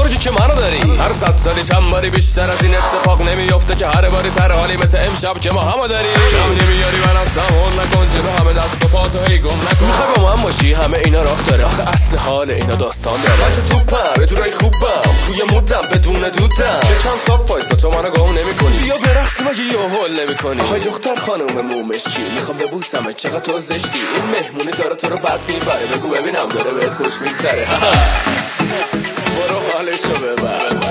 بگی که منو داری. هر 100 سالی چند باری بیشتر از این اتفاق نمیفته که هر باری سر حالی مثل امشب که ما همو داری. کم نمیاری من اصلا اون نکن جلو همه دست و پاتو هی گم نکن. میخوای با من باشی همه اینا راه داره، آخه اصل حال اینا داستان داره. من که توپم یه جورایی خوبم توی مودم بدون دودم، یکم صاف وایسا تو منو گم نمیکنی. بیا برقصی مگه یه هول نمیکنی. آهای دختر خانم مومش چی میخوام ببوسمت چقدر تو زشتی. این مهمونی داره تو رو بد میبره، بگو ببینم داره بهت خوش میگذره. برو حالشو ببر.